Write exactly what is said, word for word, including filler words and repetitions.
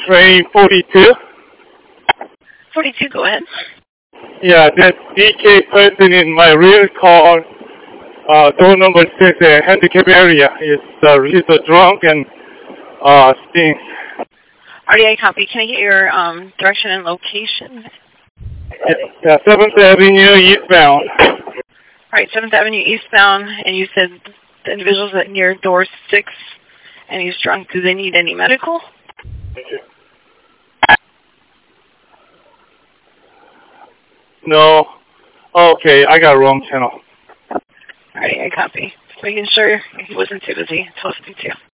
train forty-two. forty-two, go ahead. Yeah, that D K person in my rear car, uh, door number six, uh, handicap area, is uh, he's a drunk and uh, stinks. R D I copy. Can I get your um, direction and location? Yeah, yeah, seventh Avenue eastbound. All right, seventh Avenue eastbound, and you said the individual's at near door six, and he's drunk. Do they need any medical? No. Okay, I got wrong channel. All right, I copy. Just making sure he wasn't too busy to listen to.